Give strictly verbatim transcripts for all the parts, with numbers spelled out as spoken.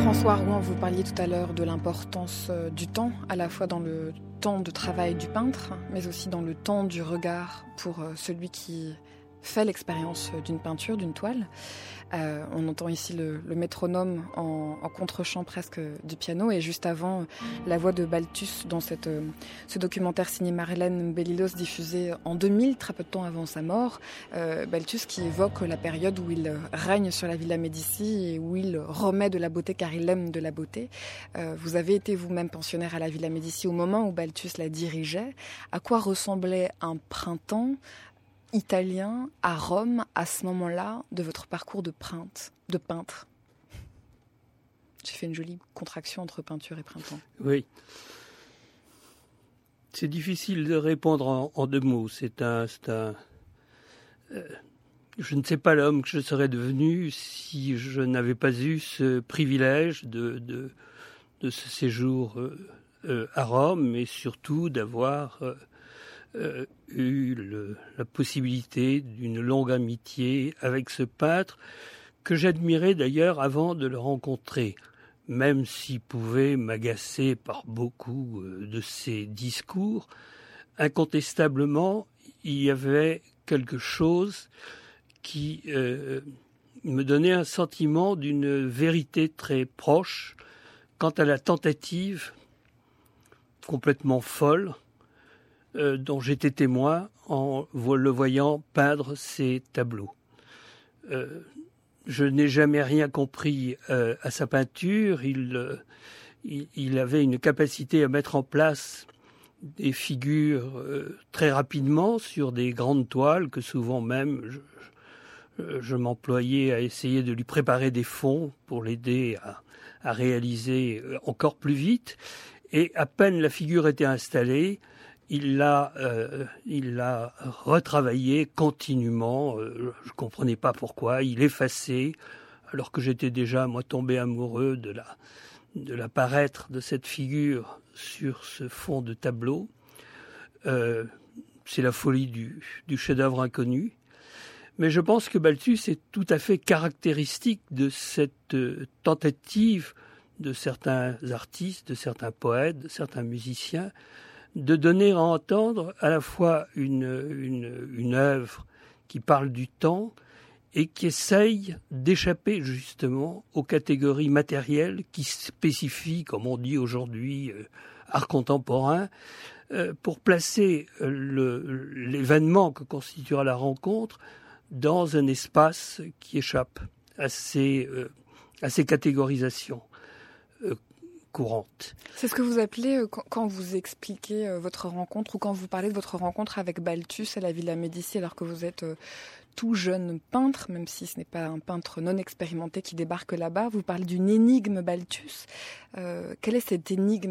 François Rouen, vous parliez tout à l'heure de l'importance du temps, à la fois dans le temps de travail du peintre, mais aussi dans le temps du regard pour celui qui fait l'expérience d'une peinture, d'une toile. Euh, on entend ici le, le métronome en, en contre-champ presque du piano, et juste avant, la voix de Balthus dans cette, euh, ce documentaire signé Marlène Bellilos diffusé en deux mille, très peu de temps avant sa mort. Euh, Balthus qui évoque la période où il règne sur la Villa Médicis et où il remet de la beauté car il aime de la beauté. Euh, vous avez été vous-même pensionnaire à la Villa Médicis au moment où Balthus la dirigeait. À quoi ressemblait un printemps italien à Rome à ce moment-là de votre parcours de peintre, de peintre? J'ai fait une jolie contraction entre peinture et printemps. Oui. C'est difficile de répondre en, en deux mots. C'est un, c'est un euh, je ne sais pas l'homme que je serais devenu si je n'avais pas eu ce privilège de, de, de ce séjour euh, euh, à Rome, mais surtout d'avoir euh, Euh, eu le, la possibilité d'une longue amitié avec ce peintre que j'admirais d'ailleurs avant de le rencontrer, même s'il pouvait m'agacer par beaucoup euh, de ses discours. Incontestablement, il y avait quelque chose qui euh, me donnait un sentiment d'une vérité très proche quant à la tentative complètement folle Euh, dont j'étais témoin en le voyant peindre ces tableaux. Euh, je n'ai jamais rien compris euh, à sa peinture. Il, euh, il, il avait une capacité à mettre en place des figures euh, très rapidement sur des grandes toiles que souvent même je, je, je m'employais à essayer de lui préparer des fonds pour l'aider à, à réaliser encore plus vite. Et à peine la figure était installée, Il l'a, euh, il l'a retravaillé continuellement. Euh, je ne comprenais pas pourquoi. Il effaçait, alors que j'étais déjà, moi, tombé amoureux de la, de la paraître de cette figure sur ce fond de tableau. Euh, c'est la folie du, du chef-d'œuvre inconnu. Mais je pense que Balthus est tout à fait caractéristique de cette euh, tentative de certains artistes, de certains poètes, de certains musiciens, de donner à entendre à la fois une, une, une œuvre qui parle du temps et qui essaye d'échapper justement aux catégories matérielles qui spécifient, comme on dit aujourd'hui, euh, art contemporain, euh, pour placer le, l'événement que constituera la rencontre dans un espace qui échappe à ces, euh, à ces catégorisations euh, courantes. C'est ce que vous appelez, euh, quand, quand vous expliquez euh, votre rencontre ou quand vous parlez de votre rencontre avec Balthus à la Villa Médicis alors que vous êtes euh, tout jeune peintre, même si ce n'est pas un peintre non expérimenté qui débarque là-bas, vous parlez d'une énigme Balthus. Euh, quelle est cette énigme-là ?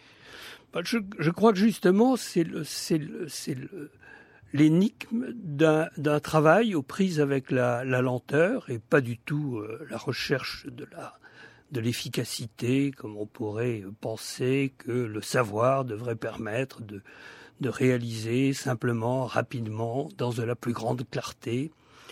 je, je crois que justement c'est, le, c'est, le, c'est le, l'énigme d'un, d'un travail aux prises avec la, la lenteur et pas du tout euh, la recherche de la... de l'efficacité, comme on pourrait penser que le savoir devrait permettre de, de réaliser simplement, rapidement, dans de la plus grande clarté.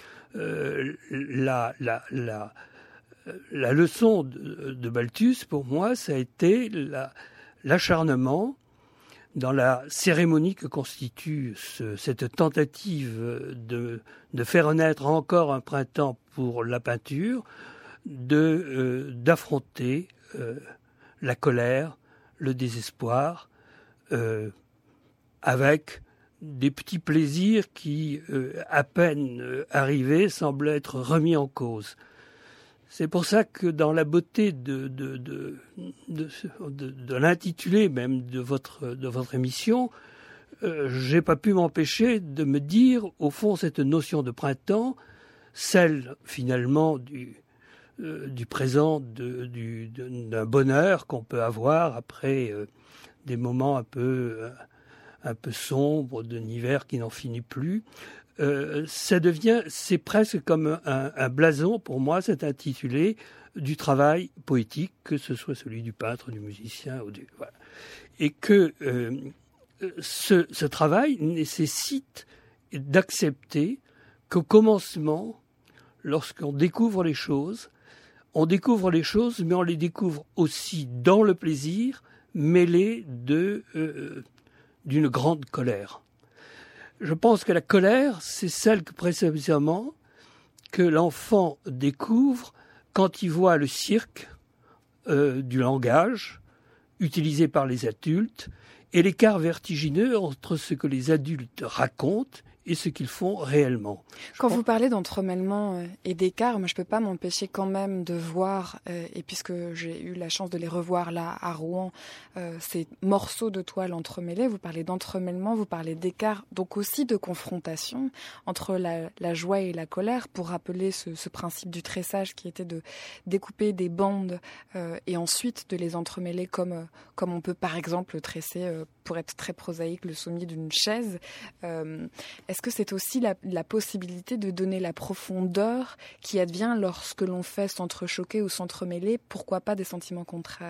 Euh, la, la, la, la leçon de, de Balthus, pour moi, ça a été la, l'acharnement dans la cérémonie que constitue ce, cette tentative de, de faire naître encore un printemps pour la peinture, de euh, d'affronter euh, la colère, le désespoir, euh, avec des petits plaisirs qui, euh, à peine euh, arrivés, semblent être remis en cause. C'est pour ça que dans la beauté de, de, de, de, de, de l'intitulé même de votre, de votre émission, euh, j'ai pas pu m'empêcher de me dire, au fond, cette notion de printemps, celle finalement du Euh, du présent, de, du, de, d'un bonheur qu'on peut avoir après euh, des moments un peu, euh, un peu sombres, d'un hiver qui n'en finit plus. Euh, ça devient, c'est presque comme un, un blason pour moi, cet intitulé du travail poétique, que ce soit celui du peintre, du musicien, ou du, voilà. Et que euh, ce, ce travail nécessite d'accepter qu'au commencement, lorsqu'on découvre les choses, on découvre les choses, mais on les découvre aussi dans le plaisir, mêlé de, euh, d'une grande colère. Je pense que la colère, c'est celle que précisément que l'enfant découvre quand il voit le cirque euh, du langage utilisé par les adultes et l'écart vertigineux entre ce que les adultes racontent et ce qu'ils font réellement. Quand vous parlez d'entremêlement et d'écart, moi je peux pas m'empêcher quand même de voir, euh, et puisque j'ai eu la chance de les revoir là à Rouen, euh, ces morceaux de toile entremêlés, vous parlez d'entremêlement, vous parlez d'écart, donc aussi de confrontation entre la, la joie et la colère, pour rappeler ce, ce principe du tressage qui était de découper des bandes euh, et ensuite de les entremêler comme, comme on peut par exemple tresser, euh, pour être très prosaïque, le sommier d'une chaise. Euh, Est-ce que c'est aussi la, la possibilité de donner la profondeur qui advient lorsque l'on fait s'entrechoquer ou s'entremêler, pourquoi pas des sentiments contraires ?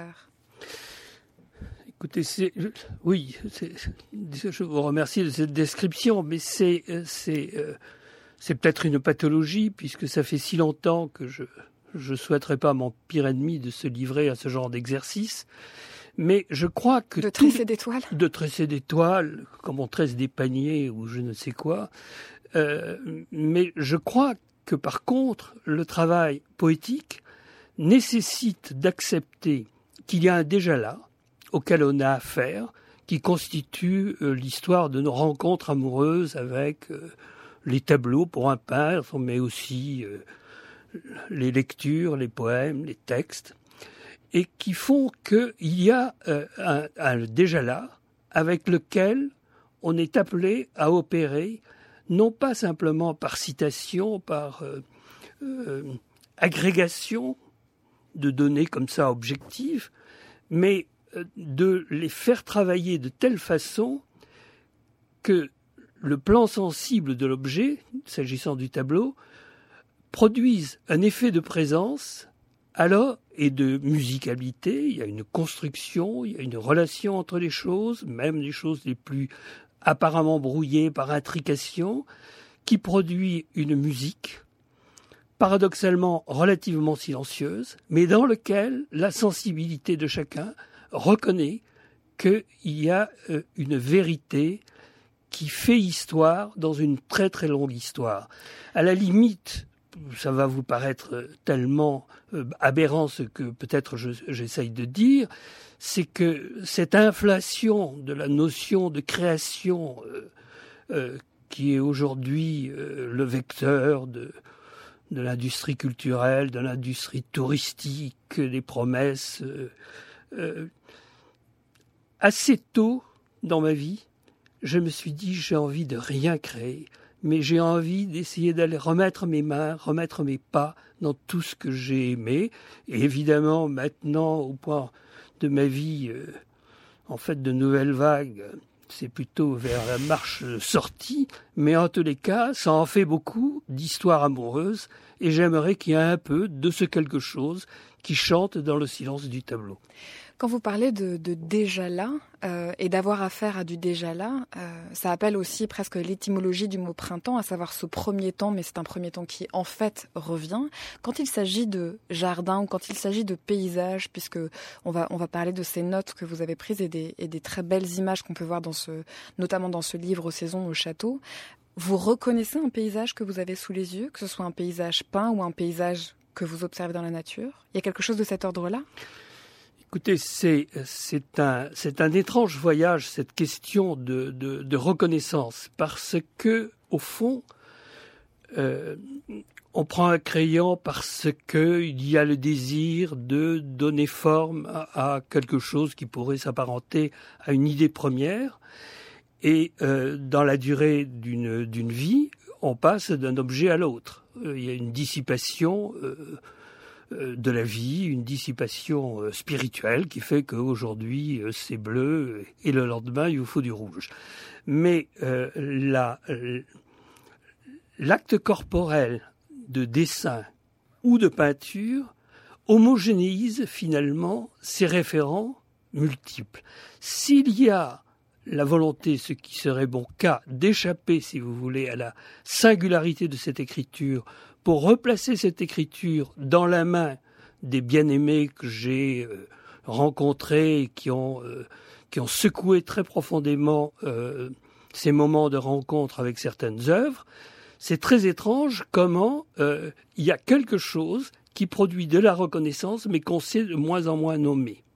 Écoutez, c'est, oui, c'est, je vous remercie de cette description, mais c'est, c'est, euh, c'est peut-être une pathologie, puisque ça fait si longtemps que je ne souhaiterais pas à mon pire ennemi de se livrer à ce genre d'exercice. Mais je crois que... De tresser tout, des toiles De tresser des toiles, comme on tresse des paniers ou je ne sais quoi. Euh, mais je crois que par contre, le travail poétique nécessite d'accepter qu'il y a un déjà là, auquel on a affaire, qui constitue euh, l'histoire de nos rencontres amoureuses avec euh, les tableaux pour un peintre, mais aussi euh, les lectures, les poèmes, les textes, et qui font qu'il y a euh, un, un déjà là avec lequel on est appelé à opérer, non pas simplement par citation, par euh, euh, agrégation de données comme ça objectives, mais euh, de les faire travailler de telle façon que le plan sensible de l'objet, s'agissant du tableau, produise un effet de présence alors, et de musicalité, il y a une construction, il y a une relation entre les choses, même les choses les plus apparemment brouillées par intrication, qui produit une musique, paradoxalement relativement silencieuse, mais dans laquelle la sensibilité de chacun reconnaît qu'il y a une vérité qui fait histoire dans une très très longue histoire. À la limite, ça va vous paraître tellement euh, aberrant ce que peut-être je, j'essaye de dire, c'est que cette inflation de la notion de création euh, euh, qui est aujourd'hui euh, le vecteur de, de l'industrie culturelle, de l'industrie touristique, des promesses, euh, euh, assez tôt dans ma vie, je me suis dit j'ai envie de rien créer. Mais j'ai envie d'essayer d'aller remettre mes mains, remettre mes pas dans tout ce que j'ai aimé. Et évidemment, maintenant, au point de ma vie, euh, en fait, de nouvelles vagues, c'est plutôt vers la marche sortie. Mais en tous les cas, ça en fait beaucoup d'histoires amoureuses. Et j'aimerais qu'il y ait un peu de ce quelque chose qui chante dans le silence du tableau. Quand vous parlez de, de déjà là euh, et d'avoir affaire à du déjà là, euh, ça appelle aussi presque l'étymologie du mot printemps, à savoir ce premier temps, mais c'est un premier temps qui en fait revient. Quand il s'agit de jardin ou quand il s'agit de paysage, puisque on va on va parler de ces notes que vous avez prises et des, et des très belles images qu'on peut voir dans ce, notamment dans ce livre Saisons au château. Vous reconnaissez un paysage que vous avez sous les yeux, que ce soit un paysage peint ou un paysage que vous observez dans la nature? Il y a quelque chose de cet ordre-là? Écoutez, c'est, c'est, un, c'est un étrange voyage, cette question de, de, de reconnaissance, parce que, au fond, euh, on prend un crayon parce qu'il y a le désir de donner forme à, à quelque chose qui pourrait s'apparenter à une idée première, et euh, dans la durée d'une, d'une vie, on passe d'un objet à l'autre. Euh, il y a une dissipation euh, de la vie, une dissipation spirituelle qui fait qu'aujourd'hui c'est bleu et le lendemain il vous faut du rouge. Mais euh, la, l'acte corporel de dessin ou de peinture homogénéise finalement ces référents multiples. S'il y a la volonté, ce qui serait bon cas, d'échapper, si vous voulez, à la singularité de cette écriture, pour replacer cette écriture dans la main des bien-aimés que j'ai euh, rencontrés, qui ont, euh, qui ont secoué très profondément euh, ces moments de rencontre avec certaines œuvres, c'est très étrange comment euh, il y a quelque chose qui produit de la reconnaissance, mais qu'on sait de moins en moins nommer.